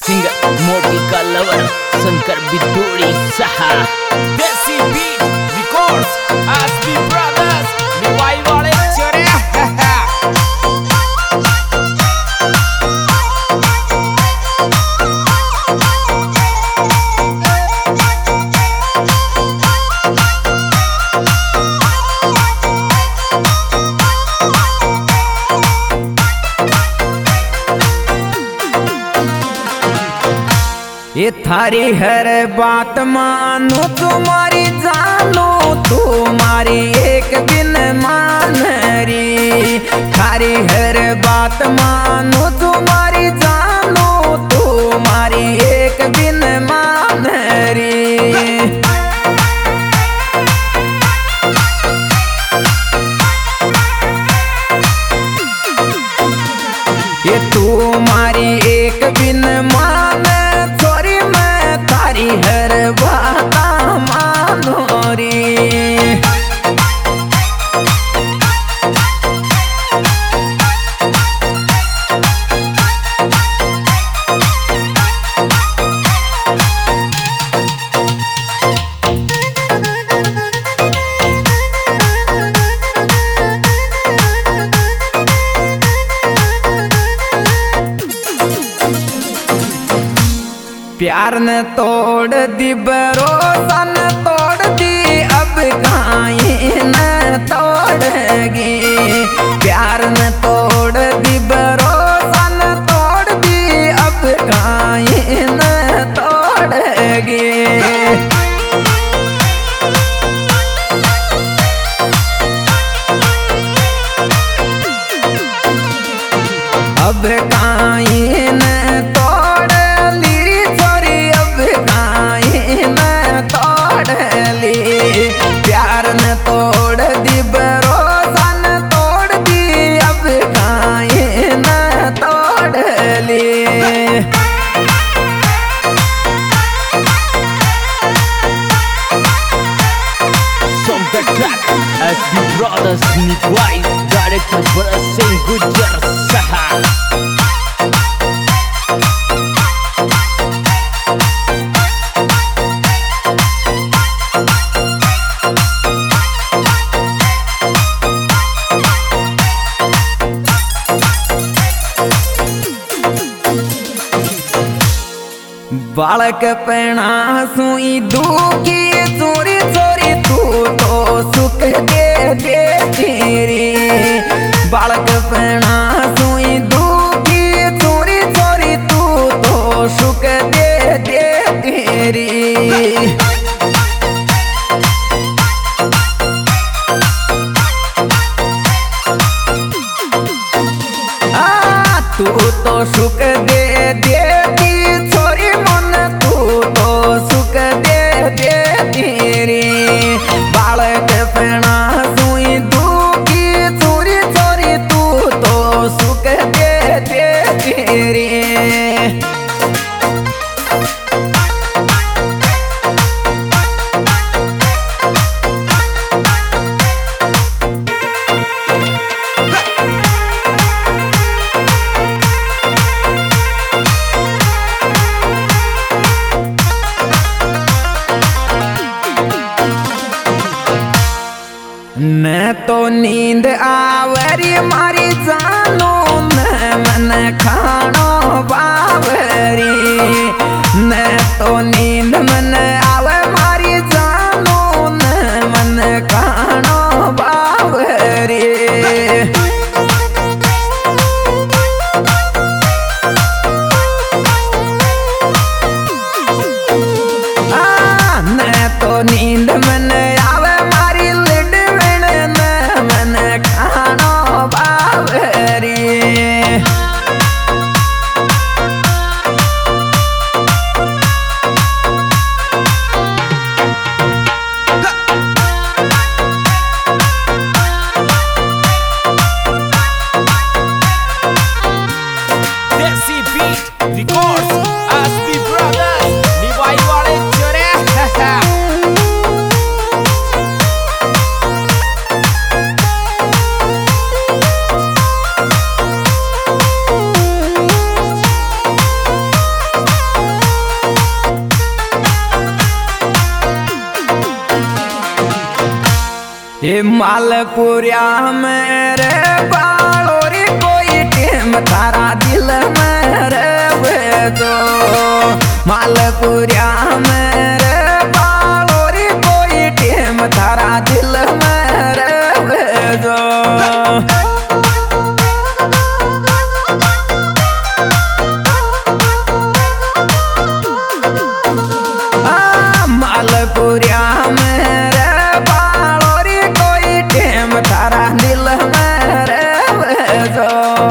Singer मोटी का lover Shankar Bidhuri सहा desi beat records SP brothers Niwai वाले चोरे ये थारी हर बात मानो तुम्हारी जानो तुम्हारी एक बिन मान री थारी हर बात मानो तुम्हारी जानो तुम्हारी एक बिन मान री ये तुम्हारी एक बिन मान हर बात मानो रे प्यार न तोड़ दी भरोसा न तोड़ दी अब काहे न तोड़गी प्यार न तोड़ दी भरोसा न तोड़ दी अब काहे न तोड़गी अब काहे न प्यार न तोड़ दी भरोसा न तोड़ दी अब काहे न तोड़ ली SB Brothers Nikwai Director Barasin Gujar Saha बालक पेणा सुई दुखी चोरी चोरी तू तो सुख दे तेरी बालक पेणा सुई दुखी चोरी चोरी तू तो सुख दे तेरी तू तो सुख दे देती छोरी मन तू तो सुख दे तेरी बालक पेणा सुई दुखी चोरी चोरी तू तो सुख दे तेरी न तो नींद आवरी मारी जानो न मन खानो बावरी न तो नींद मन आवे मारी जानो न मन खानो बावरी न तो नींद मन आवे मारी खानो बावे ये मालपुरिया मेरे बालों रे कोई टेम तारा दिल में रे दो मालपुरिया मेरे बालों रे कोई टेम तारा दिल में रे दो मालपुरिया मेरे बालों रे कोई टेम तारा दिल में रे दो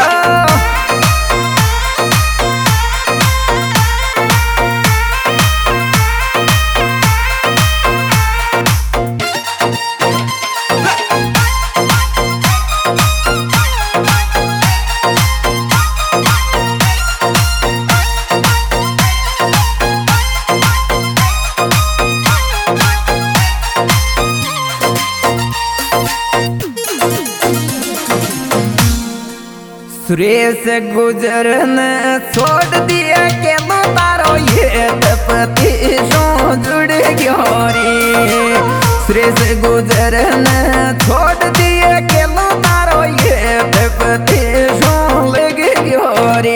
सुरेश गुजरने छोड़ दिया के तारो ये पति सो जुड़ गयो रे सुरेश गुजरने छोड़ दिया के तारो ये पति सो लग गयो रे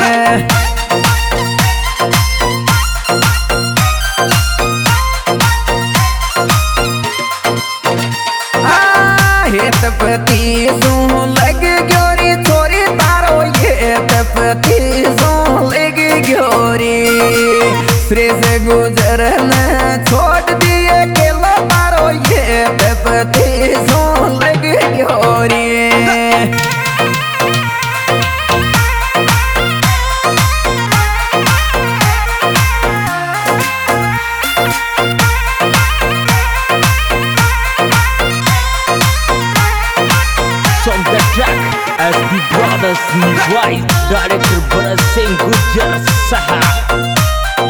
पति सो लग गयो रे छोरी तारो ये पति सो लग गयो रे सुरेश गुजरने छोड़ दिए के तारो ये पति सो लग गयो रे From the track SB Brothers Niwai Director Bharat Singh Gujjar Saha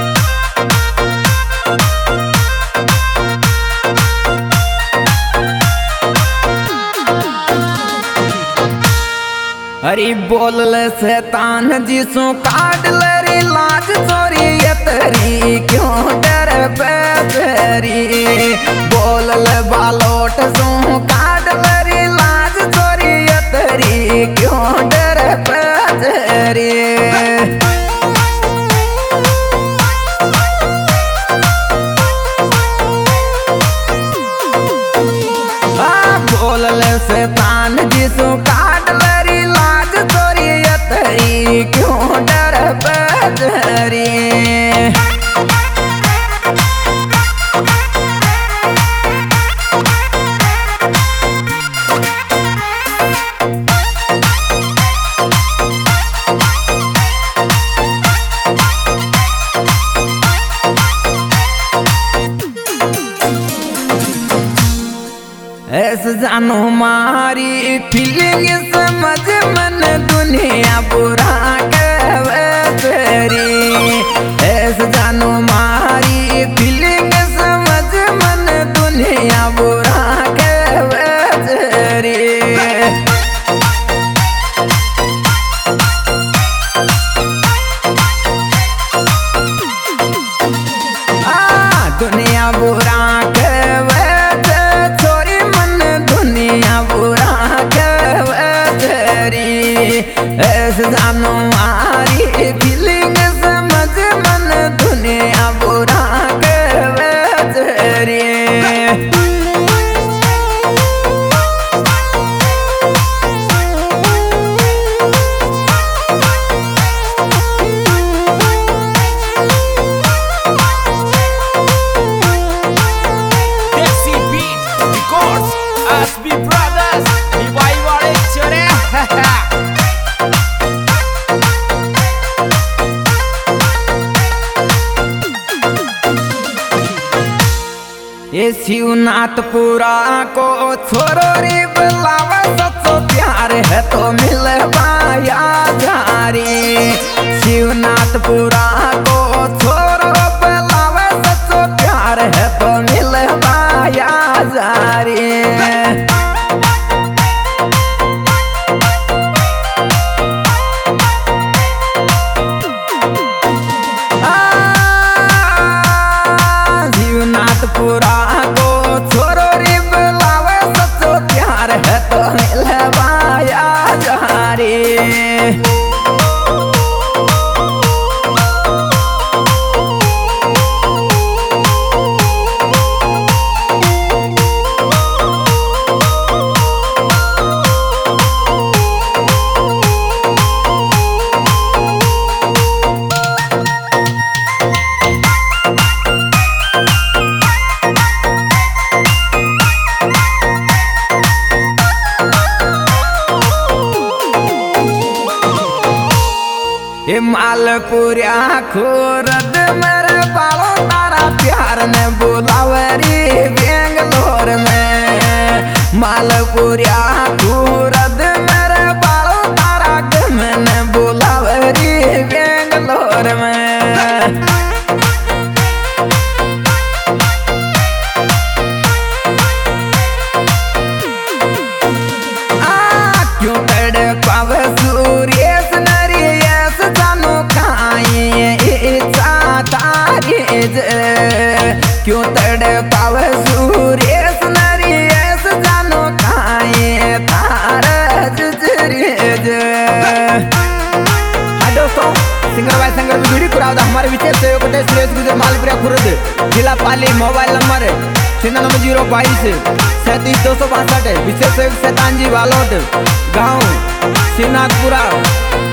हरी बोल शैतान जिसो काट ले लाज चोरी ये तेरी क्यों डर बेरी बोल बालोट सो काट ले लाज चोरी ये तेरी क्यों डर बेरी बोल शैतान जिसो काट ले लाज चोरी ये तेरी क्यों डर बेरी ऐसे जानो मारी फीलिंग समझ मन दुनिया बुरा कहवे तेरी ऐसे जानो मारी फीलिंग समझ मन दुनिया बुरा कहवे तेरी दुनिया बुरा कहवे छोरी मन दुनिया बुरा कहवे तेरी ऐसे जानो मारी फीलिंग समझ मन दुनिया बुरा कहवे तेरी Desi Beat Records SB Brothers Niwai wale chore ये शिवनाथपुरा को छोरो रे बुलावा सच्चो प्यार है तो मिल पाया जारी शिवनाथपुरा को छोरो बुलावा सच्चो प्यार है तो मिल पाया जारी शिवनाथपुरा को छोरो रे बुलावे मालपुरिया खुरद मेरे बालों तारा प्यार ने बुलावरी बेंगलोर में मालपुरिया खुरद मेरे बालों तारा ने बुलावरी बेंगलोर में क्यों तड़ पावे सूर्य नरियस जानो खाए तारज जरेज। हाय दोस्तों, सिंगर भाई संगर वीडियो कुरावदा हमारे विशेष सहयोग होते सुरेश गुजर मालपुरिया खुर्द जिला पाली। Mobile number 9622 37 262। विशेष सहयोग शैतान जी वालोद गाँव शिवनाथपुरा।